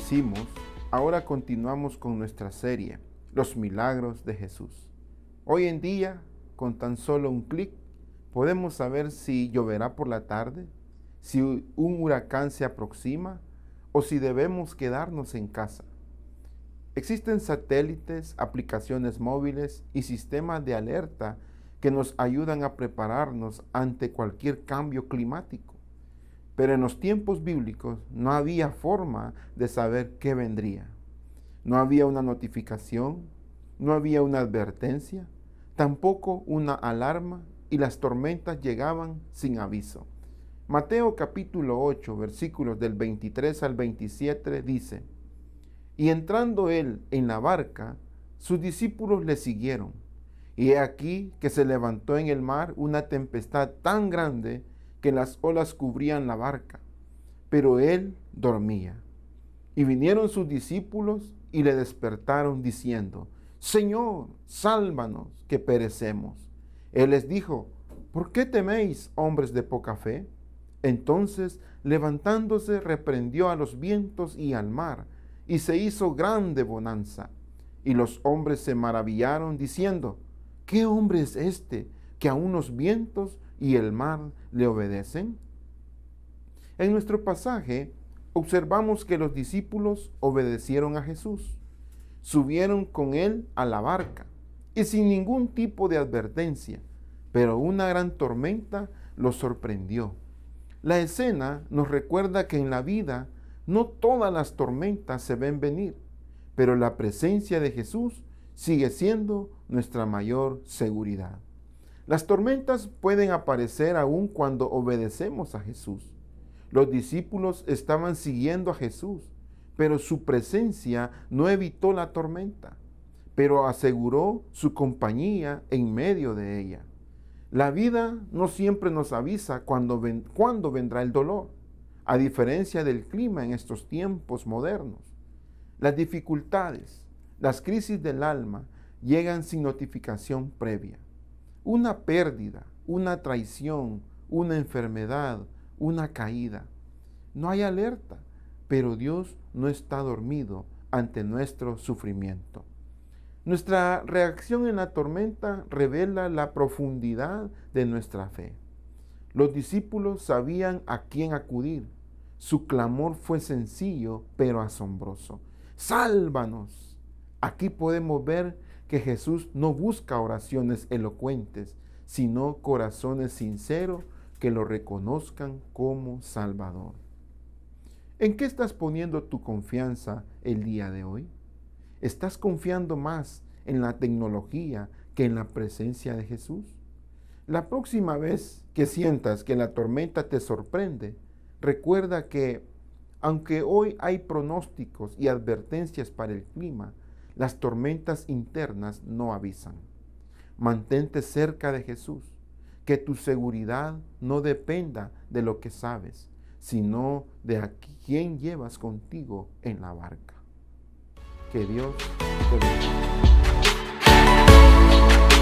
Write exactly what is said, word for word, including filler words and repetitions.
hicimos, ahora continuamos con nuestra serie, Los Milagros de Jesús. Hoy en día, con tan solo un clic, podemos saber si lloverá por la tarde, si un huracán se aproxima o si debemos quedarnos en casa. Existen satélites, aplicaciones móviles y sistemas de alerta que nos ayudan a prepararnos ante cualquier cambio climático. Pero en los tiempos bíblicos no había forma de saber qué vendría. No había una notificación, no había una advertencia, tampoco una alarma, y las tormentas llegaban sin aviso. Mateo capítulo ocho, versículos del veintitrés al veintisiete dice: Y entrando él en la barca, sus discípulos le siguieron. Y he aquí que se levantó en el mar una tempestad tan grande que las olas cubrían la barca, pero él dormía. Y vinieron sus discípulos y le despertaron diciendo: Señor, sálvanos, que perecemos. Él les dijo: ¿Por qué teméis, hombres de poca fe? Entonces, levantándose, reprendió a los vientos y al mar, y se hizo grande bonanza. Y los hombres se maravillaron, diciendo: ¿Qué hombre es este, que aun los vientos y el mar le obedecen? En nuestro pasaje observamos que los discípulos obedecieron a Jesús, subieron con él a la barca y sin ningún tipo de advertencia, pero una gran tormenta los sorprendió. La escena nos recuerda que en la vida no todas las tormentas se ven venir, pero la presencia de Jesús sigue siendo nuestra mayor seguridad. Las tormentas pueden aparecer aún cuando obedecemos a Jesús. Los discípulos estaban siguiendo a Jesús, pero su presencia no evitó la tormenta, pero aseguró su compañía en medio de ella. La vida no siempre nos avisa cuándo ven, cuándo vendrá el dolor, a diferencia del clima en estos tiempos modernos. Las dificultades, las crisis del alma llegan sin notificación previa. Una pérdida, una traición, una enfermedad, una caída. No hay alerta, pero Dios no está dormido ante nuestro sufrimiento. Nuestra reacción en la tormenta revela la profundidad de nuestra fe. Los discípulos sabían a quién acudir. Su clamor fue sencillo, pero asombroso. ¡Sálvanos! Aquí podemos ver que Jesús no busca oraciones elocuentes, sino corazones sinceros que lo reconozcan como Salvador. ¿En qué estás poniendo tu confianza el día de hoy? ¿Estás confiando más en la tecnología que en la presencia de Jesús? La próxima vez que sientas que la tormenta te sorprende, recuerda que, aunque hoy hay pronósticos y advertencias para el clima, las tormentas internas no avisan. Mantente cerca de Jesús, que tu seguridad no dependa de lo que sabes, sino de a quién llevas contigo en la barca. Que Dios te bendiga.